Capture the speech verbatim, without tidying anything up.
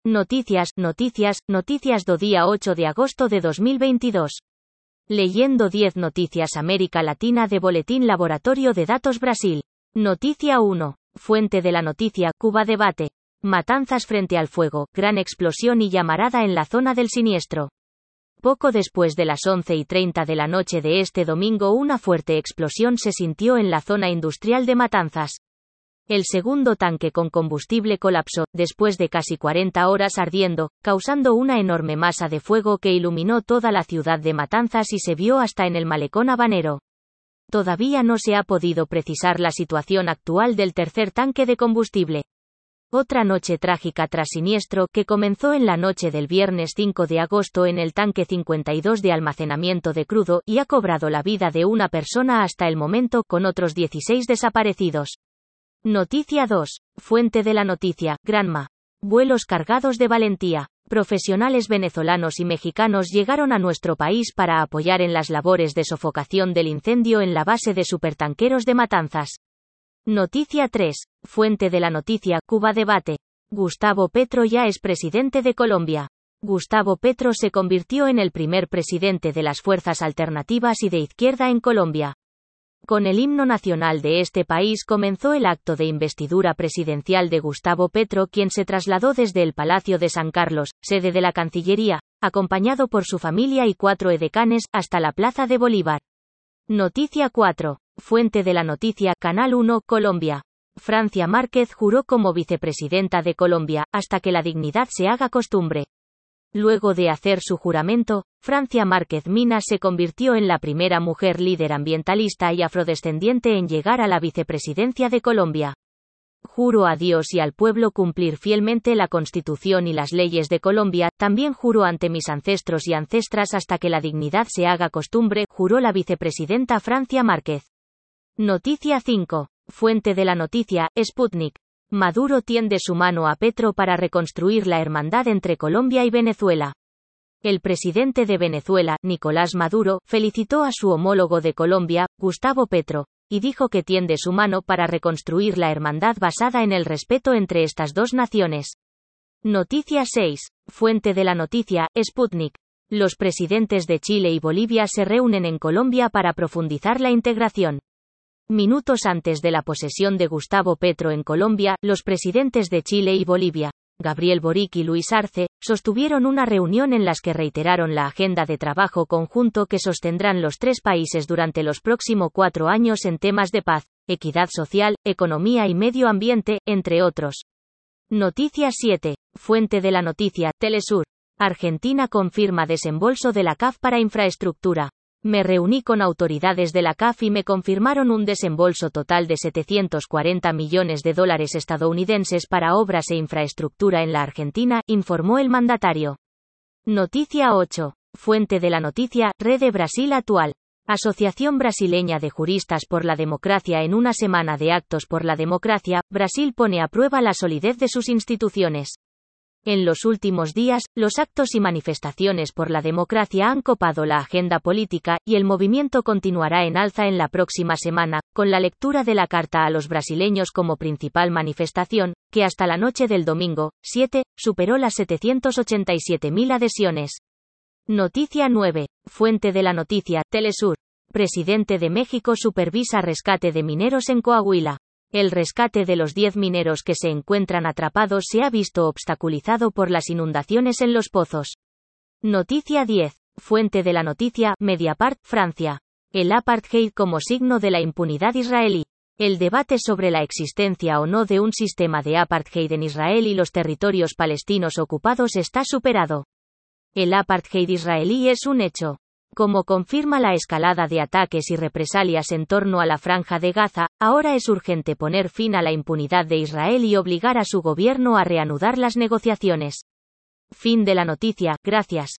Noticias, noticias, noticias do día ocho de agosto de dos mil veintidós. Leyendo diez noticias América Latina de Boletín Laboratorio de Datos Brasil. Noticia uno. Fuente de la noticia, Cuba debate. Matanzas frente al fuego, gran explosión y llamarada en la zona del siniestro. Poco después de las once y treinta de la noche de este domingo una fuerte explosión se sintió en la zona industrial de Matanzas. El segundo tanque con combustible colapsó, después de casi cuarenta horas ardiendo, causando una enorme masa de fuego que iluminó toda la ciudad de Matanzas y se vio hasta en el malecón habanero. Todavía no se ha podido precisar la situación actual del tercer tanque de combustible. Otra noche trágica tras siniestro que comenzó en la noche del viernes cinco de agosto en el tanque cincuenta y dos de almacenamiento de crudo y ha cobrado la vida de una persona hasta el momento con otros dieciséis desaparecidos. Noticia dos. Fuente de la noticia, Granma. Vuelos cargados de valentía. Profesionales venezolanos y mexicanos llegaron a nuestro país para apoyar en las labores de sofocación del incendio en la base de supertanqueros de Matanzas. Noticia tres. Fuente de la noticia, Cuba debate. Gustavo Petro ya es presidente de Colombia. Gustavo Petro se convirtió en el primer presidente de las fuerzas alternativas y de izquierda en Colombia. Con el himno nacional de este país comenzó el acto de investidura presidencial de Gustavo Petro, quien se trasladó desde el Palacio de San Carlos, sede de la Cancillería, acompañado por su familia y cuatro edecanes, hasta la Plaza de Bolívar. Noticia cuatro. Fuente de la noticia, Canal uno, Colombia. Francia Márquez juró como vicepresidenta de Colombia, hasta que la dignidad se haga costumbre. Luego de hacer su juramento, Francia Márquez Mina se convirtió en la primera mujer líder ambientalista y afrodescendiente en llegar a la vicepresidencia de Colombia. Juro a Dios y al pueblo cumplir fielmente la Constitución y las leyes de Colombia, también juro ante mis ancestros y ancestras hasta que la dignidad se haga costumbre, juró la vicepresidenta Francia Márquez. Noticia cinco. Fuente de la noticia, Sputnik. Maduro tiende su mano a Petro para reconstruir la hermandad entre Colombia y Venezuela. El presidente de Venezuela, Nicolás Maduro, felicitó a su homólogo de Colombia, Gustavo Petro, y dijo que tiende su mano para reconstruir la hermandad basada en el respeto entre estas dos naciones. Noticia seis. Fuente de la noticia, Sputnik. Los presidentes de Chile y Bolivia se reúnen en Colombia para profundizar la integración. Minutos antes de la posesión de Gustavo Petro en Colombia, los presidentes de Chile y Bolivia, Gabriel Boric y Luis Arce, sostuvieron una reunión en las que reiteraron la agenda de trabajo conjunto que sostendrán los tres países durante los próximos cuatro años en temas de paz, equidad social, economía y medio ambiente, entre otros. Noticia siete. Fuente de la noticia, Telesur. Argentina confirma desembolso de la C A F para infraestructura. Me reuní con autoridades de la C A F y me confirmaron un desembolso total de setecientos cuarenta millones de dólares estadounidenses para obras e infraestructura en la Argentina, informó el mandatario. Noticia ocho. Fuente de la noticia, Rede Brasil Atual. Asociación Brasileña de Juristas por la Democracia. En una semana de actos por la democracia, Brasil pone a prueba la solidez de sus instituciones. En los últimos días, los actos y manifestaciones por la democracia han copado la agenda política, y el movimiento continuará en alza en la próxima semana, con la lectura de la Carta a los Brasileños como principal manifestación, que hasta la noche del domingo, siete, superó las setecientos ochenta y siete mil adhesiones. Noticia nueve. Fuente de la noticia, Telesur. Presidente de México supervisa rescate de mineros en Coahuila. El rescate de los diez mineros que se encuentran atrapados se ha visto obstaculizado por las inundaciones en los pozos. Noticia diez. Fuente de la noticia, Mediapart, Francia. El apartheid como signo de la impunidad israelí. El debate sobre la existencia o no de un sistema de apartheid en Israel y los territorios palestinos ocupados está superado. El apartheid israelí es un hecho. Como confirma la escalada de ataques y represalias en torno a la Franja de Gaza, ahora es urgente poner fin a la impunidad de Israel y obligar a su gobierno a reanudar las negociaciones. Fin de la noticia, gracias.